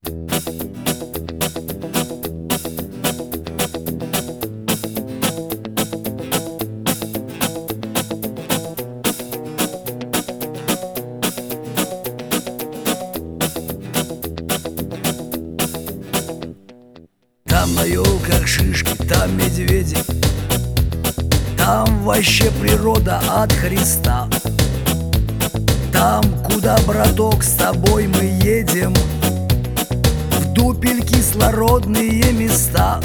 Там на елках шишки, там медведи, там вообще природа от Христа. Там, куда, браток, с тобой мы едем, в дупель кислородные места.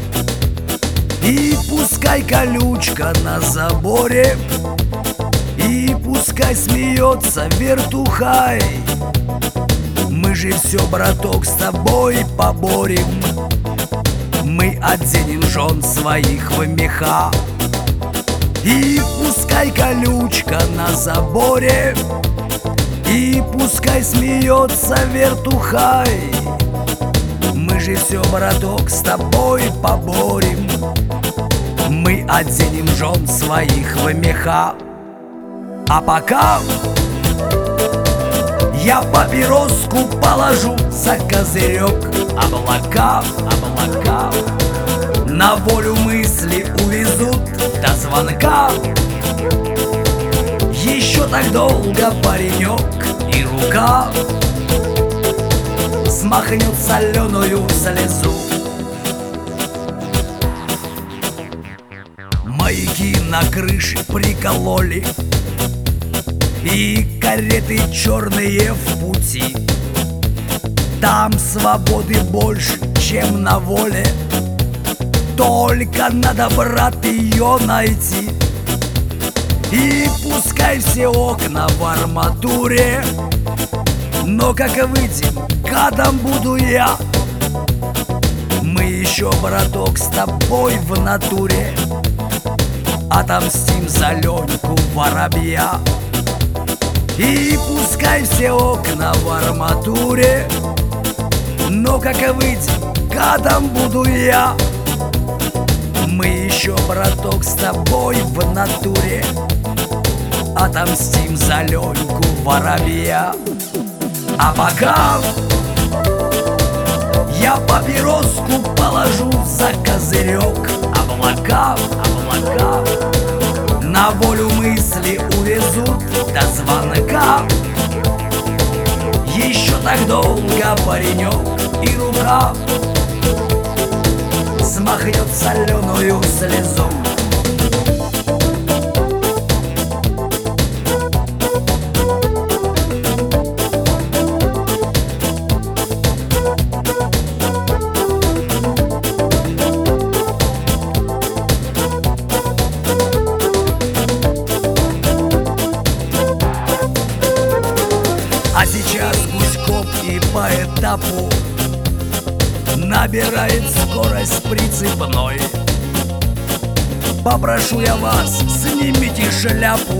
И пускай колючка на заборе, и пускай смеется вертухай, мы же все, браток, с тобой поборем. Мы оденем жен своих в меха. И пускай колючка на заборе, и пускай смеется вертухай, мы же все, браток, с тобой поборем. Мы оденем жен своих в меха. А пока я папироску положу за козырек. Облака, облака на волю мысли увезут до звонка. Еще так долго паренек и рука смахнет соленую слезу. Маяки на крыше прикололи, и кареты черные в пути. Там свободы больше, чем на воле, только надо, брат, ее найти. И пускай все окна в арматуре, но как выйдем, кадом буду я. Мы еще, браток, с тобой в натуре отомстим за Леньку воробья. И пускай все окна в арматуре, но как выйдем, кадом буду я. Мы еще, браток, с тобой в натуре отомстим за Леньку воробья. А пока я папироску положу за козырек. Облака, облака на волю мысли увезут до звонка. Еще так долго паренек и рука смахнет соленую слезу. А сейчас Гуськов и по этапу набирает скорость прицепной. Попрошу я вас, снимите шляпу.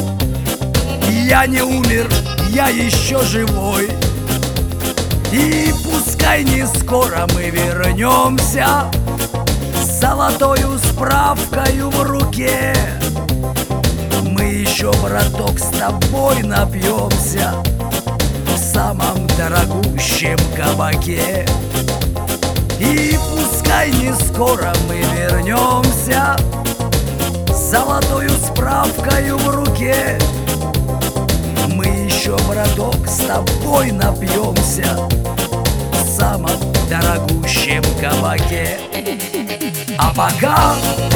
Я не умер, я еще живой. И пускай не скоро мы вернемся с золотою справкою в руке. Мы еще, браток, с тобой напьемся в самом дорогущем кабаке. И пускай не скоро мы вернемся с золотою справкою в руке. Мы еще, браток, с тобой напьемся в самом дорогущем кабаке. А пока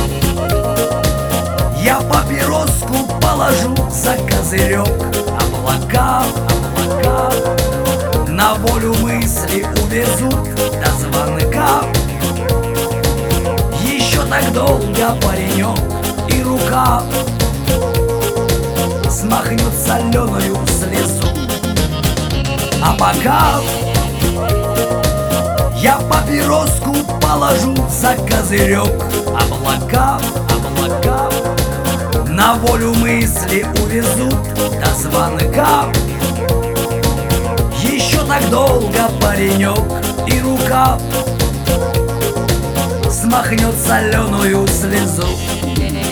я папироску положу за козырек. Облака, облака на волю мысли увезут до звонка. Еще так долго паренек и рука смахнет соленую слезу. А пока я папироску положу за козырек. Облака, облака на волю мысли увезут до звонка. Еще так долго паренек и рука смахнет соленую слезу.